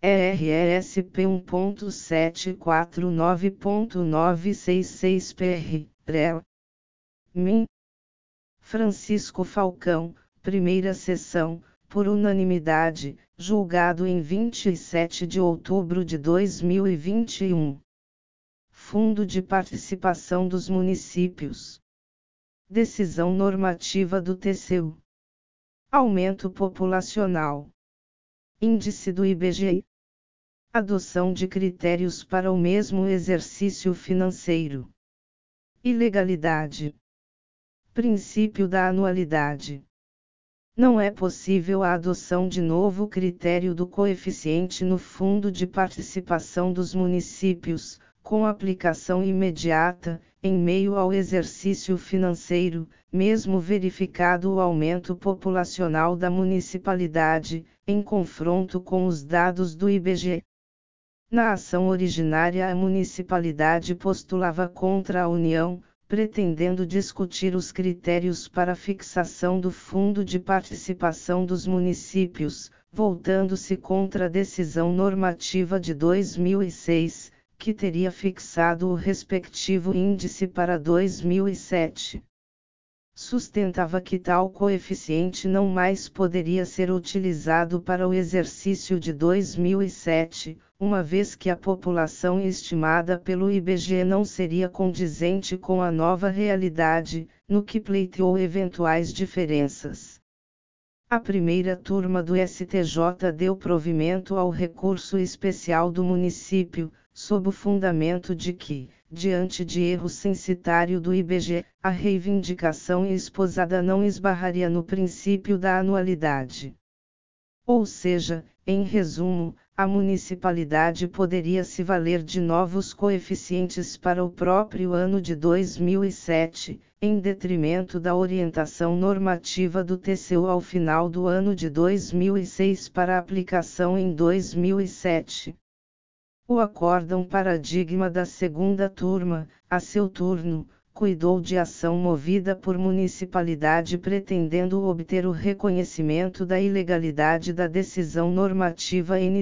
ERSP 1.749.966 PREL. MIN. Francisco Falcão, primeira sessão, por unanimidade, julgado em 27 de outubro de 2021. Fundo de Participação dos Municípios. Decisão normativa do TCU. Aumento populacional. Índice do IBGE. Adoção de critérios para o mesmo exercício financeiro. Ilegalidade. Princípio da anualidade. Não é possível a adoção de novo critério do coeficiente no Fundo de Participação dos Municípios, com aplicação imediata, em meio ao exercício financeiro, mesmo verificado o aumento populacional da municipalidade, em confronto com os dados do IBGE. Na ação originária, a municipalidade postulava contra a União, pretendendo discutir os critérios para a fixação do Fundo de Participação dos Municípios, voltando-se contra a decisão normativa de 2006, que teria fixado o respectivo índice para 2007. Sustentava que tal coeficiente não mais poderia ser utilizado para o exercício de 2007, uma vez que a população estimada pelo IBGE não seria condizente com a nova realidade, no que pleiteou eventuais diferenças. A primeira turma do STJ deu provimento ao recurso especial do município, sob o fundamento de que, diante de erro censitário do IBGE, a reivindicação esposada não esbarraria no princípio da anualidade. Ou seja, em resumo, a municipalidade poderia se valer de novos coeficientes para o próprio ano de 2007, em detrimento da orientação normativa do TCU ao final do ano de 2006 para aplicação em 2007. O acórdão paradigma da segunda turma, a seu turno, cuidou de ação movida por municipalidade pretendendo obter o reconhecimento da ilegalidade da decisão normativa N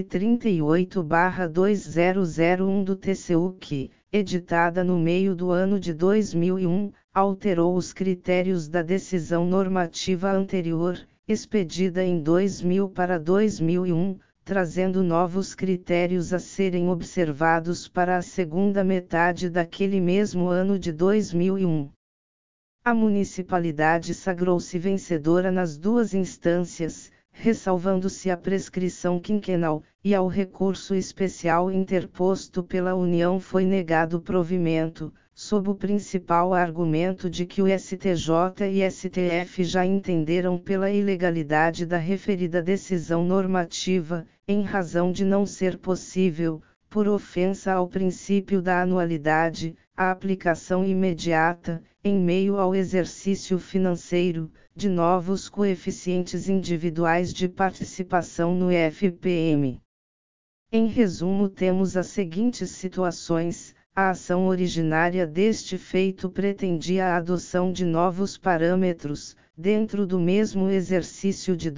38/2001 do TCU que, editada no meio do ano de 2001, alterou os critérios da decisão normativa anterior, expedida em 2000 para 2001, trazendo novos critérios a serem observados para a segunda metade daquele mesmo ano de 2001. A municipalidade sagrou-se vencedora nas duas instâncias, ressalvando-se a prescrição quinquenal, e ao recurso especial interposto pela União foi negado provimento, sob o principal argumento de que o STJ e STF já entenderam pela ilegalidade da referida decisão normativa, em razão de não ser possível, por ofensa ao princípio da anualidade, a aplicação imediata, em meio ao exercício financeiro, de novos coeficientes individuais de participação no FPM. Em resumo, temos as seguintes situações. A ação originária deste feito pretendia a adoção de novos parâmetros, dentro do mesmo exercício de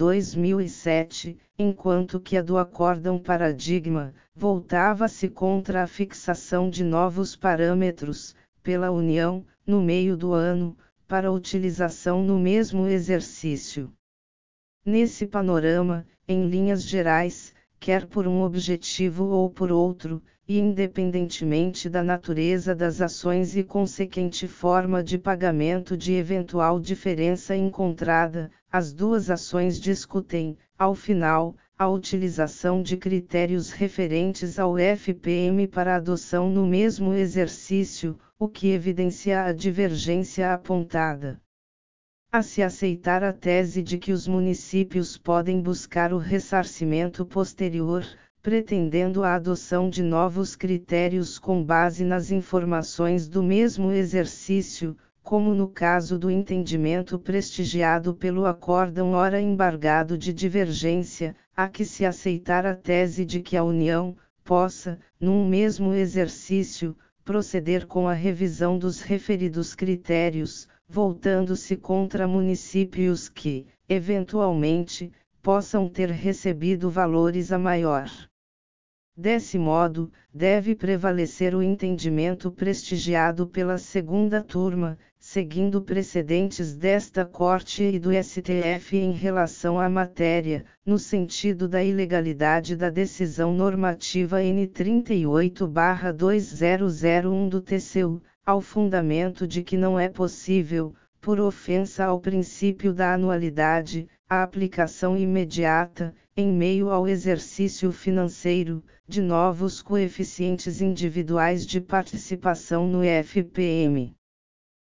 2007, enquanto que a do acórdão paradigma, voltava-se contra a fixação de novos parâmetros, pela União, no meio do ano, para utilização no mesmo exercício. Nesse panorama, em linhas gerais, quer por um objetivo ou por outro, e independentemente da natureza das ações e consequente forma de pagamento de eventual diferença encontrada, as duas ações discutem, ao final, a utilização de critérios referentes ao FPM para adoção no mesmo exercício, o que evidencia a divergência apontada. A se aceitar a tese de que os municípios podem buscar o ressarcimento posterior, pretendendo a adoção de novos critérios com base nas informações do mesmo exercício, como no caso do entendimento prestigiado pelo acórdão ora embargado de divergência, há que se aceitar a tese de que a União possa, num mesmo exercício, proceder com a revisão dos referidos critérios, voltando-se contra municípios que, eventualmente, possam ter recebido valores a maior Desse modo, deve prevalecer o entendimento prestigiado pela segunda turma, seguindo precedentes desta Corte e do STF em relação à matéria, no sentido da ilegalidade da decisão normativa N 38/2001 do TCU, ao fundamento de que não é possível, por ofensa ao princípio da anualidade, a aplicação imediata, em meio ao exercício financeiro, de novos coeficientes individuais de participação no IFPM.